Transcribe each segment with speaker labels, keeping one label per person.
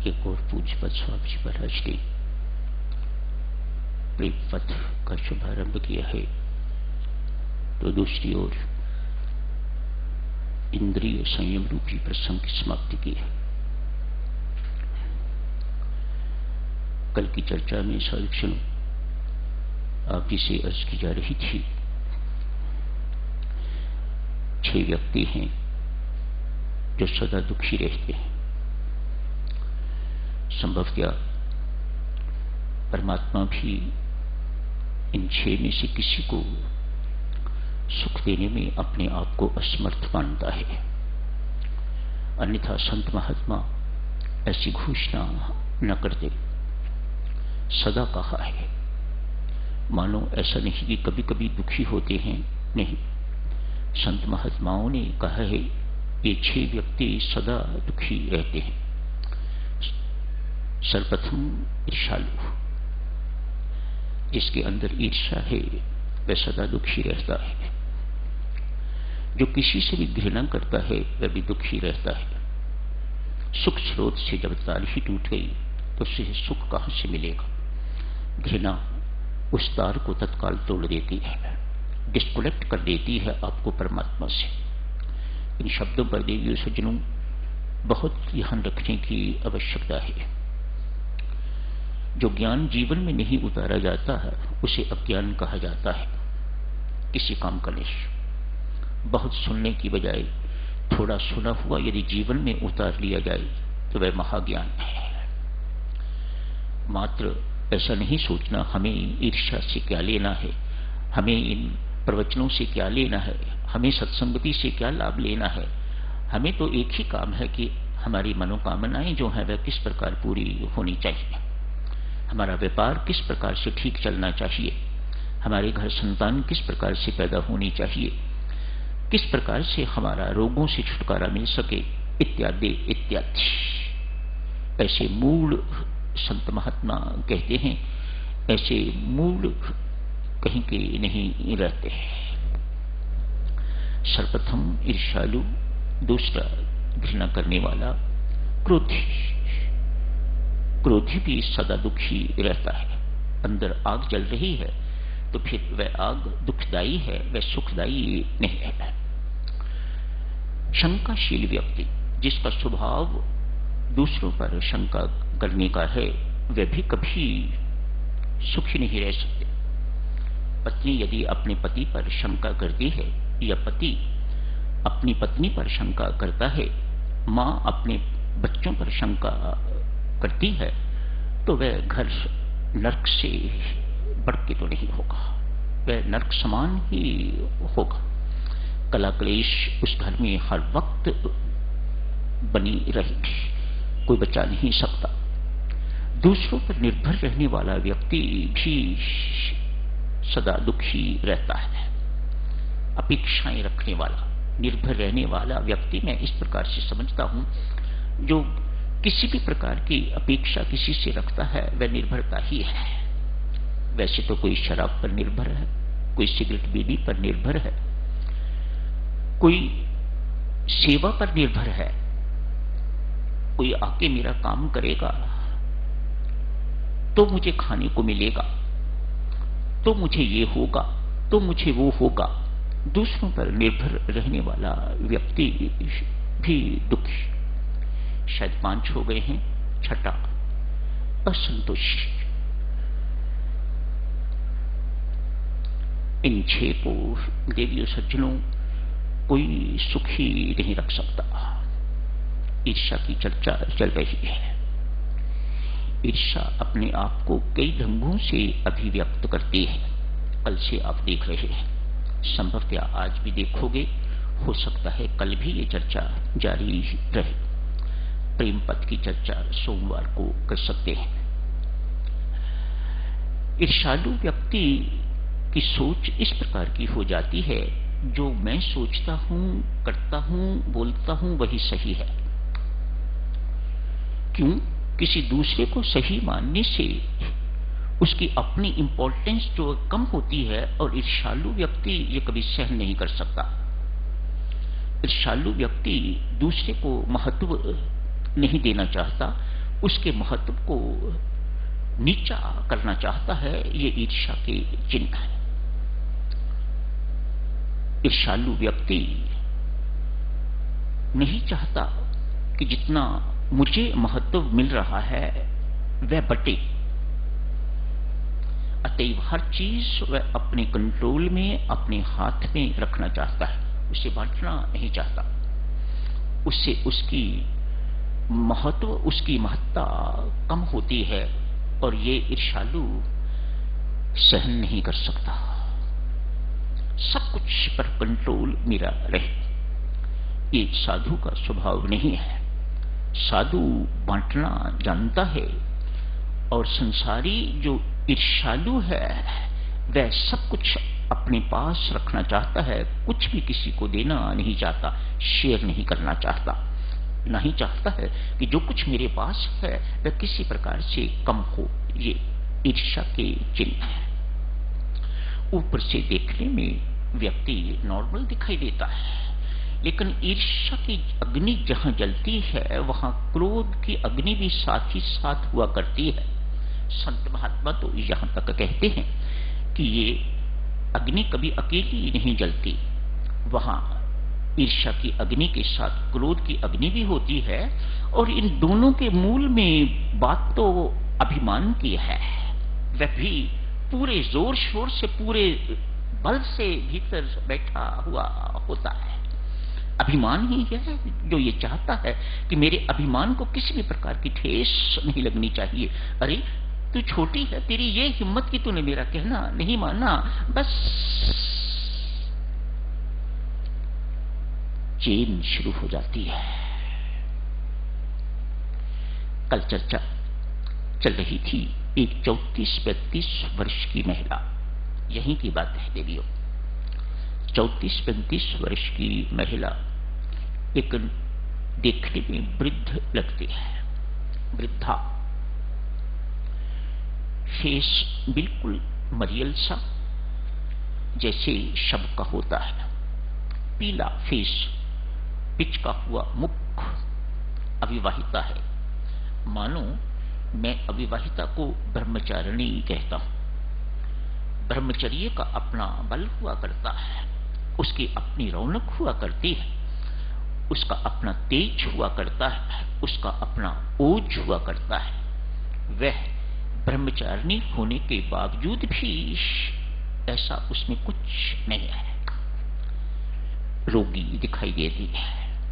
Speaker 1: एक और पूज्यपद स्वामी जी महाराज ने प्रेम पथ का शुभारंभ किया है, तो दूसरी ओर इंद्रिय संयम रूपी प्रसंग की समाप्ति की है। कल की चर्चा में साधुक्षण आप ही से अर्ज की जा रही थी, 6 व्यक्ति हैं जो सदा दुखी रहते हैं। संभवतः परमात्मा भी इन 6 में से किसी को सुख देने में अपने आप को असमर्थ मानता है, अन्यथा संत महात्मा ऐसी घोषणा न करते। सदा कहा है, मानो ऐसा नहीं कि कभी कभी दुखी होते हैं, नहीं, संत महात्माओं ने कहा है ये 6 व्यक्ति सदा दुखी रहते हैं। सर्वप्रथम ईर्ष्यालु, जिसके अंदर ईर्ष्या है वह सदा दुखी रहता है। जो किसी से भी घृणा करता है वह भी दुखी रहता है। सुख स्रोत से जब तार ही टूट गई तो उसे सुख कहां से मिलेगा। घृणा उस तार को तत्काल तोड़ देती है, डिस्कनेक्ट कर देती है आपको परमात्मा से। इन शब्दों पर देवियों सज्जनों बहुत ध्यान रखने की आवश्यकता है। जो ज्ञान जीवन में नहीं उतारा जाता है उसे अज्ञान कहा जाता है। किसी काम का निश्चय बहुत सुनने की बजाय थोड़ा सुना हुआ यदि जीवन में उतार लिया जाए तो वह महाज्ञान है। मात्र ऐसा नहीं सोचना हमें ईर्ष्या से क्या लेना है, हमें इन प्रवचनों से क्या लेना है, हमें सत्संगति से क्या लाभ लेना है। हमें तो एक ही काम है कि हमारी मनोकामनाएं जो है वह किस प्रकार पूरी होनी चाहिए, हमारा व्यापार किस प्रकार से ठीक चलना चाहिए, हमारे घर संतान किस प्रकार से पैदा होनी चाहिए, किस प्रकार से हमारा रोगों से छुटकारा मिल सके, इत्यादि इत्यादि। ऐसे मूल संत महात्मा कहते हैं, ऐसे मूल कहीं के नहीं रहते। सर्वप्रथम ईर्ष्यालु, दूसरा घृणा करने वाला क्रोधी। क्रोधी भी सदा दुखी रहता है। अंदर आग जल रही है तो फिर वह आग दुखदायी है, वह सुखदायी नहीं है। शंकाशील व्यक्ति, जिसका स्वभाव दूसरों पर शंका करने का है, वह भी कभी सुखी नहीं रह सकते। पत्नी यदि अपने पति पर शंका करती है या पति अपनी पत्नी पर शंका करता है, मां अपने बच्चों पर शंका करती है, तो वह घर नरक से बढ़ के तो नहीं होगा, वह नरक समान ही होगा। कला क्लेश उस घर में हर वक्त बनी रहेगी, कोई बचा नहीं सकता। दूसरों पर निर्भर रहने वाला व्यक्ति भी सदा दुखी रहता है। अपेक्षाएं रखने वाला, निर्भर रहने वाला व्यक्ति मैं इस प्रकार से समझता हूं, जो किसी भी प्रकार की अपेक्षा किसी से रखता है वह निर्भरता ही है। वैसे तो कोई शराब पर निर्भर है, कोई सिगरेट बीड़ी पर निर्भर है, कोई सेवा पर निर्भर है, कोई आके मेरा काम करेगा तो मुझे खाने को मिलेगा, तो मुझे ये होगा, तो मुझे वो होगा। दूसरों पर निर्भर रहने वाला व्यक्ति भी दुखी। शायद 5 हो गए हैं। छठा असंतोषी। इन 6 को देवियों सज्जनों कोई सुखी नहीं रख सकता। ईर्ष्या की चर्चा चल रही है। ईर्ष्या अपने आप को कई ढंगों से अभिव्यक्त करती है। कल से आप देख रहे हैं, संभवतः आज भी देखोगे, हो सकता है कल भी ये चर्चा जारी रहे। प्रेम पथ की चर्चा सोमवार को कर सकते हैं। ईर्ष्यालु व्यक्ति की सोच इस प्रकार की हो जाती है, जो मैं सोचता हूं, करता हूं, बोलता हूं वही सही है। क्यों? किसी दूसरे को सही मानने से उसकी अपनी इंपॉर्टेंस जो कम होती है, और ईर्ष्यालु व्यक्ति ये कभी सहन नहीं कर सकता। ईर्ष्यालु व्यक्ति दूसरे को महत्व नहीं देना चाहता, उसके महत्व को नीचा करना चाहता है, ये ईर्ष्या के चिन्ह है। ईर्ष्यालु व्यक्ति नहीं चाहता कि जितना मुझे महत्व मिल रहा है वह बटे, अतएव हर चीज वह अपने कंट्रोल में, अपने हाथ में रखना चाहता है, उसे बांटना नहीं चाहता। उससे उसकी महत्व, उसकी महत्ता कम होती है और ये ईर्ष्यालु सहन नहीं कर सकता। सब कुछ पर कंट्रोल मेरा रहे, ये साधु का स्वभाव नहीं है। साधु बांटना जानता है और संसारी जो ईर्ष्यालु है वह सब कुछ अपने पास रखना चाहता है, कुछ भी किसी को देना नहीं चाहता, शेयर नहीं करना चाहता, नहीं चाहता है कि जो कुछ मेरे पास है वह किसी प्रकार से कम हो। ये ईर्ष्या के चिन्ह है। ऊपर से देखने में व्यक्ति नॉर्मल दिखाई देता है, लेकिन ईर्ष्या की अग्नि जहां जलती है वहां क्रोध की अग्नि भी साथ ही साथ हुआ करती है। संत महात्मा तो यहां तक कहते हैं कि ये अग्नि कभी अकेली नहीं जलती, वहां ईर्ष्या की अग्नि के साथ क्रोध की अग्नि भी होती है, और इन दोनों के मूल में बात तो अभिमान की है। वह भी पूरे जोर शोर से, पूरे बल से भीतर बैठा हुआ होता है। अभिमान ही है जो ये चाहता है कि मेरे अभिमान को किसी भी प्रकार की ठेस नहीं लगनी चाहिए। अरे तू छोटी है, तेरी ये हिम्मत कि तूने मेरा कहना नहीं माना, बस चेन शुरू हो जाती है। कल चर्चा चल रही थी, एक 34-35 वर्ष की महिला, यहीं की बात है देवियों। 34-35 वर्ष की महिला, एक देखने में वृद्ध लगती है, वृद्धा, फेस बिल्कुल मरियल सा जैसे शब का होता है, पीला फेस, पिचका हुआ मुख, अविवाहिता है। मानो मैं अविवाहिता को ब्रह्मचारिणी कहता हूं। ब्रह्मचर्य का अपना बल हुआ करता है, उसकी अपनी रौनक हुआ करती है, उसका अपना तेज हुआ करता है, उसका अपना ओज हुआ करता है। वह ब्रह्मचारिणी होने के बावजूद भी ऐसा उसमें कुछ नहीं है, रोगी दिखाई देती है।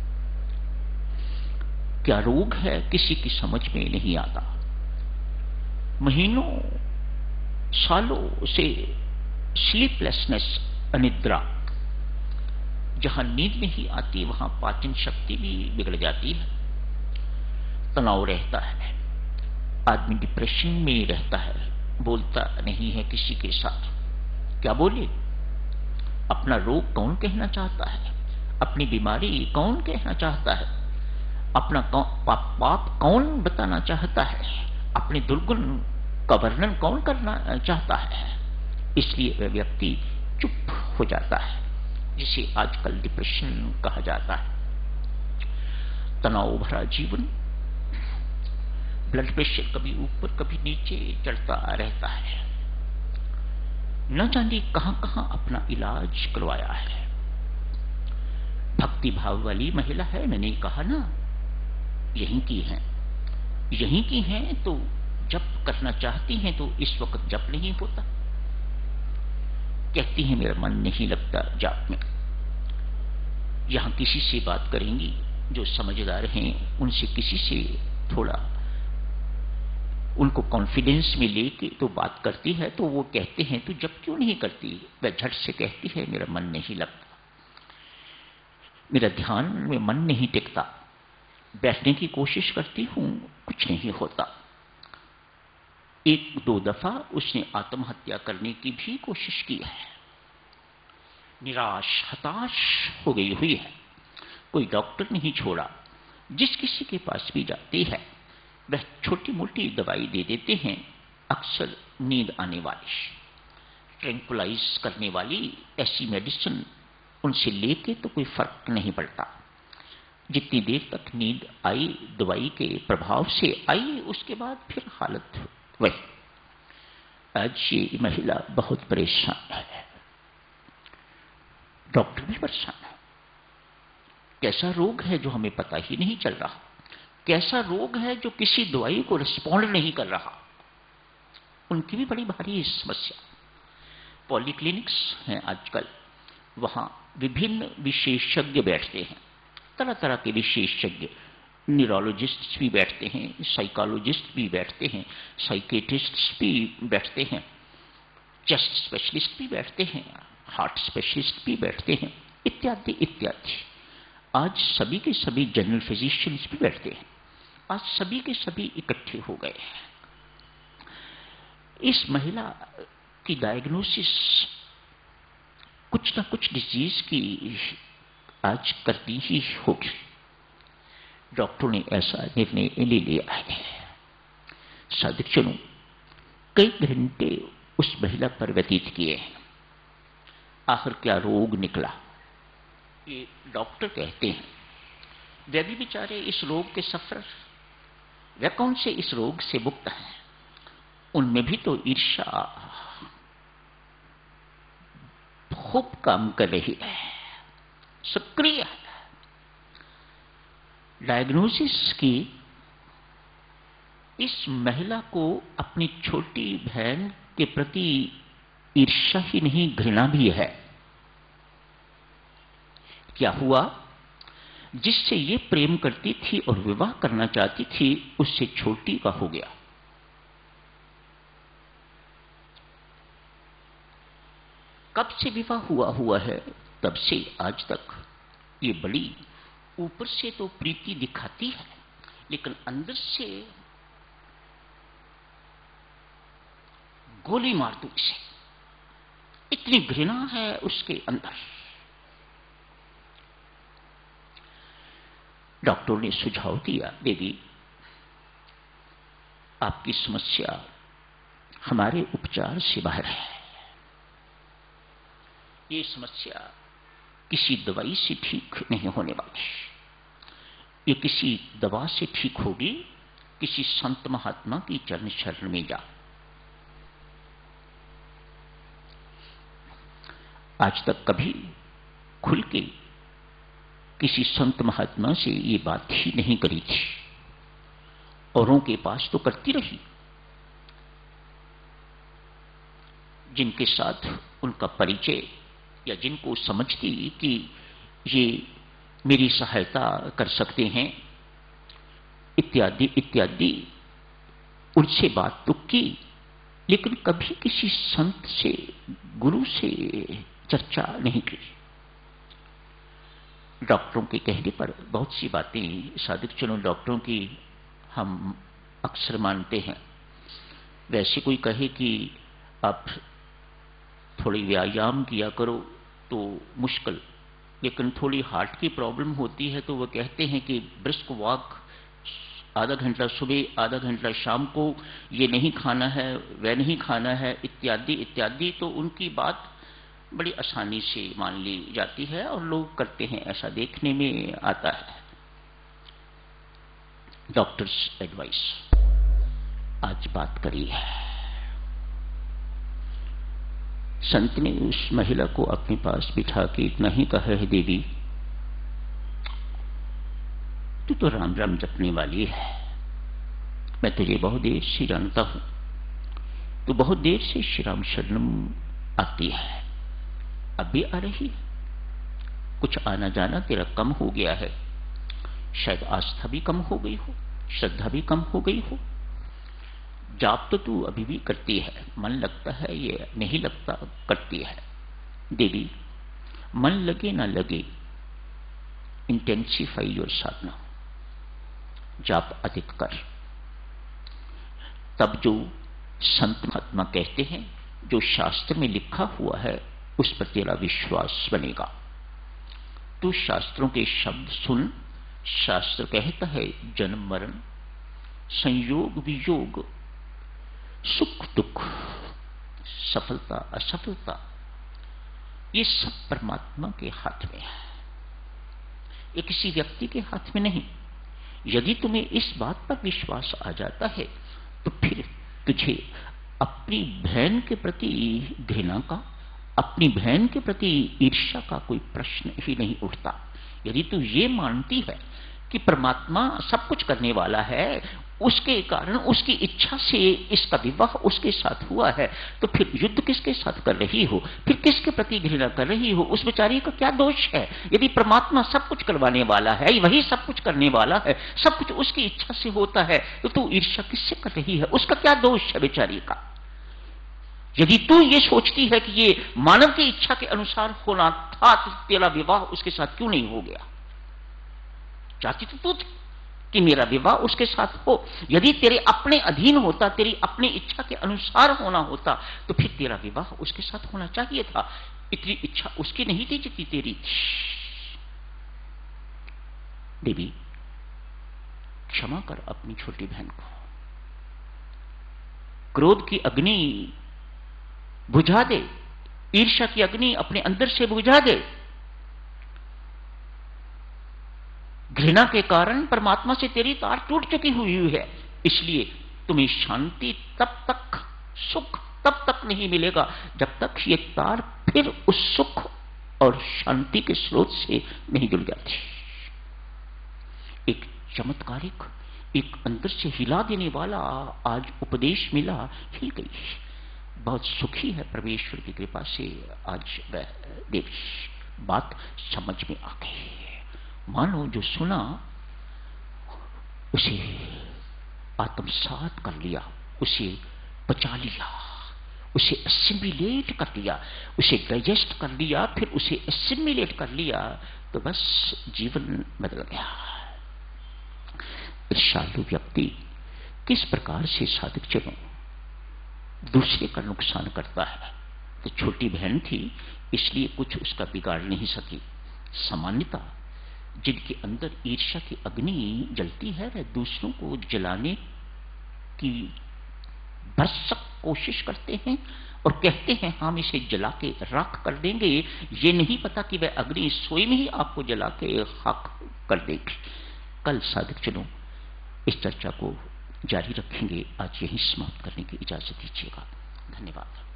Speaker 1: क्या रोग है किसी की समझ में नहीं आता। महीनों सालों से स्लीपलेसनेस, अनिद्रा, जहां नींद नहीं आती वहां पाचन शक्ति भी बिगड़ जाती है, तनाव रहता है, आदमी डिप्रेशन में रहता है, बोलता नहीं है किसी के साथ। क्या बोले? अपना रोग कौन कहना चाहता है, अपनी बीमारी कौन कहना चाहता है, अपना पाप कौन बताना चाहता है, अपने दुर्गुण का वर्णन कौन करना चाहता है। इसलिए वह व्यक्ति चुप हो जाता है, जिसे आजकल डिप्रेशन कहा जाता है। तनाव भरा जीवन, ब्लड प्रेशर कभी ऊपर कभी नीचे चढ़ता रहता है, न जाने कहां कहां अपना इलाज करवाया है। भक्ति भाव वाली महिला है, मैंने कहा ना, यहीं की है, यहीं की है, तो जप करना चाहती हैं तो इस वक्त जप नहीं होता। कहती है मेरा मन नहीं लगता जाप में। यहां किसी से बात करेंगी जो समझदार हैं, उनसे किसी से थोड़ा उनको कॉन्फिडेंस में लेके तो बात करती है, तो वो कहते हैं तू जब क्यों नहीं करती। वह झट से कहती है मेरा मन नहीं लगता, मेरा ध्यान में मन नहीं टिकता, बैठने की कोशिश करती हूं कुछ नहीं होता। 1-2 दफा उसने आत्महत्या करने की भी कोशिश की है, निराश हताश हो गई हुई है, कोई डॉक्टर नहीं छोड़ा। जिस किसी के पास भी जाती है वह छोटी मोटी दवाई दे देते हैं, अक्सर नींद आने वाली, ट्रैंकुलाइज करने वाली ऐसी मेडिसिन उनसे लेके तो कोई फर्क नहीं पड़ता। जितनी देर तक नींद आई दवाई के प्रभाव से आई, उसके बाद फिर हालत वही। आज ये महिला बहुत परेशान है, डॉक्टर भी परेशान है। कैसा रोग है जो हमें पता ही नहीं चल रहा, कैसा रोग है जो किसी दवाई को रिस्पॉन्ड नहीं कर रहा। उनकी भी बड़ी भारी समस्या। पॉलीक्लिनिक्स हैं आजकल, वहां विभिन्न विशेषज्ञ बैठते हैं, तरह तरह के विशेषज्ञ, न्यूरोलॉजिस्ट भी बैठते हैं, साइकोलॉजिस्ट भी बैठते हैं, साइकेट्रिस्ट भी बैठते हैं, चेस्ट स्पेशलिस्ट भी बैठते हैं, हार्ट स्पेशलिस्ट भी बैठते हैं, इत्यादि इत्यादि। आज सभी के सभी जनरल फिजिशियंस भी बैठते हैं। आज सभी के सभी इकट्ठे हो गए हैं। इस महिला की डायग्नोसिस कुछ ना कुछ डिजीज की आज करनी ही होगी। डॉक्टरों ने ऐसा निर्णय ले लिया है। साधुजनों, कई घंटे उस महिला पर व्यतीत किए हैं। आखिर क्या रोग निकला, ये डॉक्टर कहते हैं। वे भी बेचारे इस रोग के सफर, वे कौन से इस रोग से मुक्त हैं? उनमें भी तो ईर्ष्या खूब काम कर रही है, सक्रिय है। डायग्नोसिस की इस महिला को अपनी छोटी बहन के प्रति ईर्ष्या ही नहीं, घृणा भी है। क्या हुआ? जिससे ये प्रेम करती थी और विवाह करना चाहती थी, उससे छोटी का हो गया। कब से विवाह हुआ है, तब से आज तक ये बड़ी ऊपर से तो प्रीति दिखाती है, लेकिन अंदर से गोली मार दूं इसे, इतनी घृणा है उसके अंदर। डॉक्टर ने सुझाव दिया, देवी आपकी समस्या हमारे उपचार से बाहर है। ये समस्या किसी दवाई से ठीक नहीं होने वाली। ये किसी दवा से ठीक होगी, किसी संत महात्मा की चरण शरण में जा। आज तक कभी खुल के किसी संत महात्मा से ये बात ही नहीं करी थी। औरों के पास तो करती रही, जिनके साथ उनका परिचय या जिनको समझती कि ये मेरी सहायता कर सकते हैं, इत्यादि इत्यादि, उनसे बात तो की, लेकिन कभी किसी संत से, गुरु से चर्चा नहीं की। डॉक्टरों के कहने पर बहुत सी बातें, साधुजनों, डॉक्टरों की हम अक्सर मानते हैं। वैसे कोई कहे कि आप थोड़ी व्यायाम किया करो तो मुश्किल, लेकिन थोड़ी हार्ट की प्रॉब्लम होती है तो वो कहते हैं कि ब्रिस्क वॉक, आधा घंटा सुबह आधा घंटा शाम को, ये नहीं खाना है वह नहीं खाना है, इत्यादि इत्यादि। तो उनकी बात बड़ी आसानी से मान ली जाती है और लोग करते हैं, ऐसा देखने में आता है। डॉक्टर्स एडवाइस आज बात करी है। संत ने उस महिला को अपने पास बिठा के इतना ही कहा है, देवी तू तो राम राम जपने वाली है, मैं तुझे बहुत देर से जानता हूं, तू बहुत देर से श्री राम शरणम आती है, अब भी आ रही है। कुछ आना जाना तेरा कम हो गया है, शायद आस्था भी कम हो गई हो, श्रद्धा भी कम हो गई हो। जाप तो तू अभी भी करती है, मन लगता है ये नहीं लगता, करती है। देवी मन लगे ना लगे, इंटेंसिफाई योर साधना, जाप अधिक कर। तब जो संत महात्मा कहते हैं, जो शास्त्र में लिखा हुआ है, उस पर तेरा विश्वास बनेगा। तू शास्त्रों के शब्द सुन। शास्त्र कहता है जन्म मरण, संयोग वियोग, सुख दुख, सफलता असफलता, ये सब परमात्मा के हाथ में है। ये किसी व्यक्ति के हाथ में नहीं। यदि तुम्हें इस बात पर विश्वास आ जाता है तो फिर तुझे अपनी बहन के प्रति घृणा का, अपनी बहन के प्रति ईर्ष्या का कोई प्रश्न ही नहीं उठता। यदि तू ये मानती है कि परमात्मा सब कुछ करने वाला है, उसके कारण उसकी इच्छा से इसका विवाह उसके साथ हुआ है, तो फिर युद्ध किसके साथ कर रही हो, फिर किसके प्रति घृणा कर रही हो? उस बेचारी का क्या दोष है? यदि परमात्मा सब कुछ करवाने वाला है, वही सब कुछ करने वाला है, सब कुछ उसकी इच्छा से होता है, तो तू ईर्ष्या किससे कर रही है? उसका क्या दोष है बेचारी का? यदि तू ये सोचती है कि ये मानव की इच्छा के अनुसार होना था, तो तेरा विवाह उसके साथ क्यों नहीं हो गया? चाहती तो तू थी कि मेरा विवाह उसके साथ हो। यदि तेरे अपने अधीन होता, तेरी अपनी इच्छा के अनुसार होना होता, तो फिर तेरा विवाह उसके साथ होना चाहिए था। इतनी इच्छा उसकी नहीं थी जितनी तेरी थी। देवी, क्षमा कर अपनी छोटी बहन को। क्रोध की अग्नि बुझा दे, ईर्ष्या की अग्नि अपने अंदर से बुझा दे। घृणा के कारण परमात्मा से तेरी तार टूट चुकी हुई है, इसलिए तुम्हें शांति तब तक, सुख तब तक नहीं मिलेगा जब तक ये तार फिर उस सुख और शांति के स्रोत से नहीं जुड़ जाती। एक चमत्कारिक, एक अंदर से हिला देने वाला आज उपदेश मिला, हिल गई, बहुत सुखी है परमेश्वर की कृपा से। आज वह देवी बात समझ में आ गई। मानो जो सुना उसे आत्मसात कर लिया, उसे पचा लिया, उसे एसिमिलेट कर लिया, उसे डाइजेस्ट कर लिया, फिर उसे एसिमिलेट कर लिया, तो बस जीवन बदल गया। ईर्ष्यालु व्यक्ति किस प्रकार से साधक जनों दूसरे का नुकसान करता है। तो छोटी बहन थी इसलिए कुछ उसका बिगाड़ नहीं सकी। सामान्यता जिनके अंदर ईर्ष्या की अग्नि जलती है, वह दूसरों को जलाने की भरसक कोशिश करते हैं और कहते हैं हम इसे जला के राख कर देंगे। ये नहीं पता कि वह अग्नि स्वयं ही आपको जला के खाक कर देगी। कल साधक जनों इस चर्चा को जारी रखेंगे। आज यही समाप्त करने की इजाजत दीजिएगा। धन्यवाद।